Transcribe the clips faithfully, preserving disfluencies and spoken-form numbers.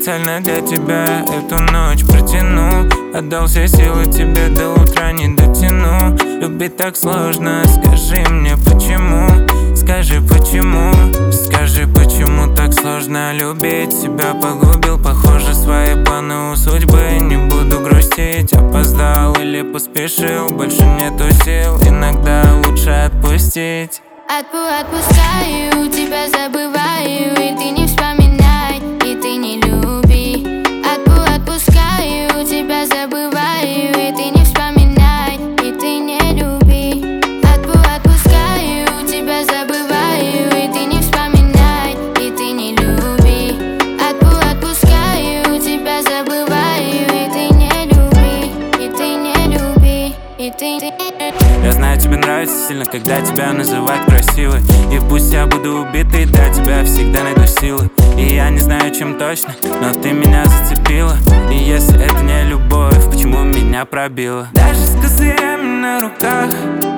специально для тебя эту ночь протяну. Отдал все силы тебе, до утра не дотяну. Любить так сложно, скажи мне почему. Скажи почему, скажи почему так сложно любить. Себя погубил, похоже, свои планы у судьбы. Не буду грустить, опоздал или поспешил. Больше нету сил, иногда лучше отпустить. Отпу Отпускаю, тебя забываю, и ты не вспоминай, и ты не люби. Отпу Отпускаю, тебя забываю, и ты не вспоминай, и ты не люби. Отпу Отпускаю, тебя забываю, и ты не вспоминай, и ты не люби. Отпу Отпускаю, тебя забываю, и ты не люби, и ты не люби, и ты не люби. Я знаю, тебе нравится сильно, когда тебя называют красивой. И пусть я буду убитый, для тебя всегда найду силы. И я не знаю, чем точно, но ты меня зацепила. И если это не любовь, почему меня пробила? Даже с козырями на руках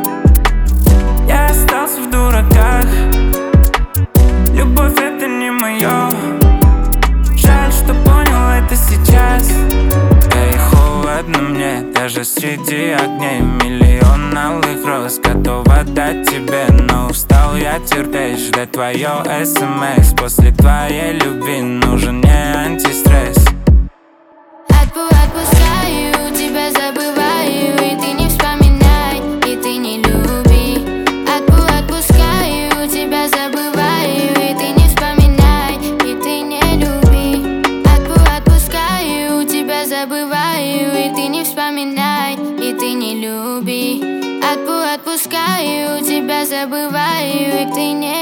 я остался в дураках. Любовь — это не моё. Жаль, что понял это сейчас. Да и холодно мне, даже среди огней. Миллион алых роз готова дать тебе, но устал я терпеть, ждать твое смс. После твоей любви нужен не антистресс. Отпу Отпускаю, тебя забываю, и ты не вспоминай, и ты не люби. Отпу Отпускаю, тебя забываю, и ты не вспоминай, и ты не люби. Отпу Отпускаю, тебя забываю, и ты не вспоминай, и ты не люби. Отпу Отпускаю, тебя забываю, и ты не